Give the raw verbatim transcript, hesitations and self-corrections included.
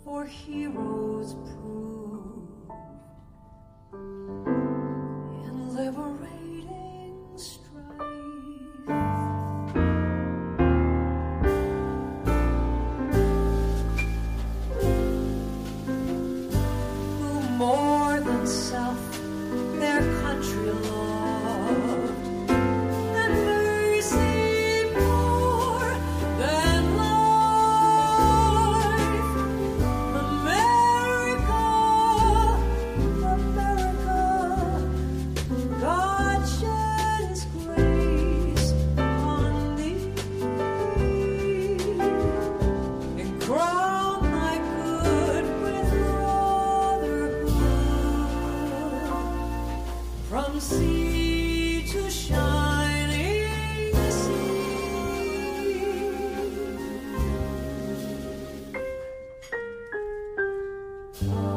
for heroes proved in liberating strife. Who more than self their country loved, and mercy more than life. America, America, God shed His grace on thee, and crown thy good with brotherhood, from sea to shining sea. Oh